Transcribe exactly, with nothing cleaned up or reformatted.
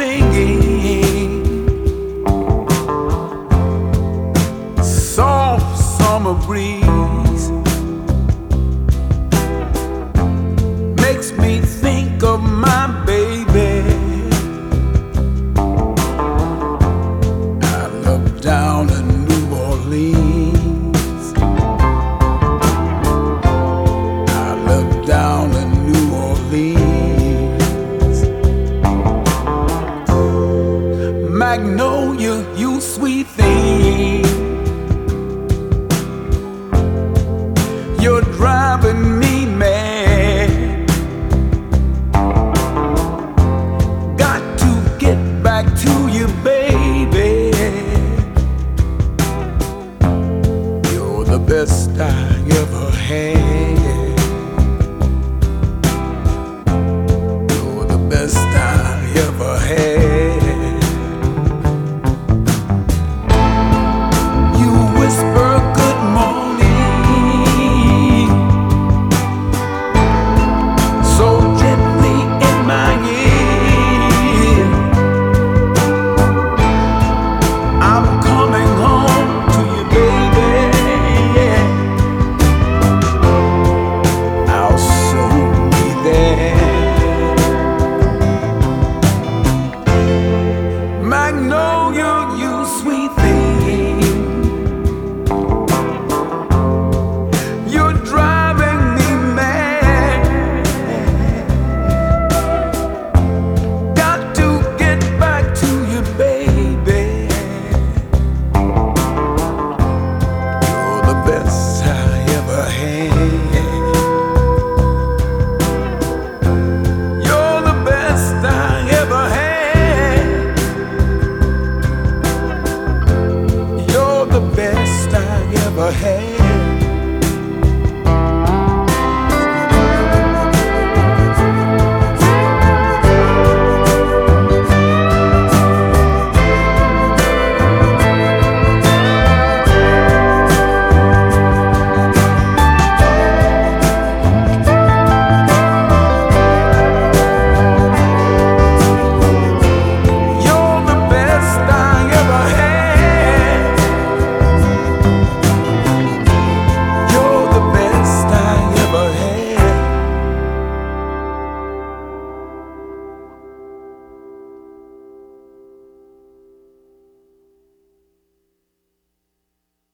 singing, soft summer breeze makes me think of my baby. I look down in New Orleans, I look down in New Orleans. Magnolia, you sweet thing, you're driving me mad. Got to get back to you, baby. You're the best I ever had. You're the best I ever had. You whisper good morning so gently in my ear. I'm coming home to you, baby. I'll soon be there. Magnolia, you sweet thing, you're driving me mad. Got to get back to you, baby. You're the best I ever had. You're the best I ever had. You're the best I ever had.